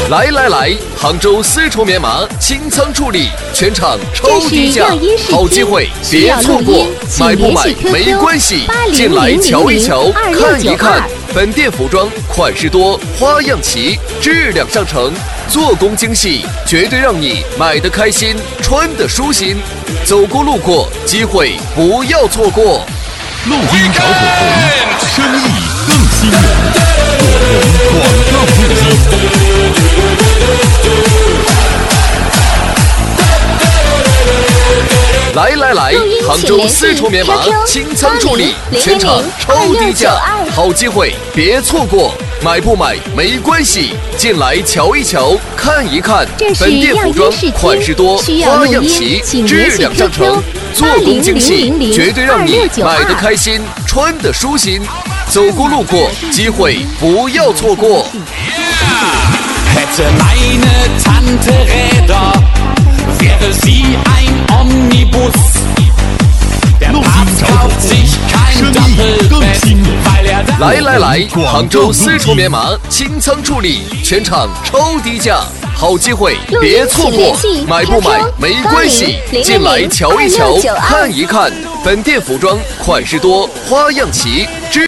来来来，杭州丝绸棉麻清仓助力，全场超低价，好机会别错过！买不买没关系，进来瞧一瞧，看一看。本店服装款式多，花样齐，质量上乘，做工精细，绝对让你买得开心，穿得舒心。走过路过，机会不要错过。 录音找火红，生意更新人，火红广告录音。 来来来，杭州丝绸棉麻清仓助力，全场超低价，好机会别错过！买不买没关系，进来瞧一瞧，看一看。本店服装款式多，花样齐，质量上乘，做工精细，绝对让你买得开心，穿得舒心。走过路过，机会不要错过。 Hätte meine Tante Räder, wäre sie ein Omnibus. Der Papst kauft sich kein Doppelbett, weil er da... 来来来，杭州丝绸棉麻清仓助力，全场超低价，好机会别错过！买不买没关系，进来瞧一瞧，看一看。本店服装款式多，花样齐。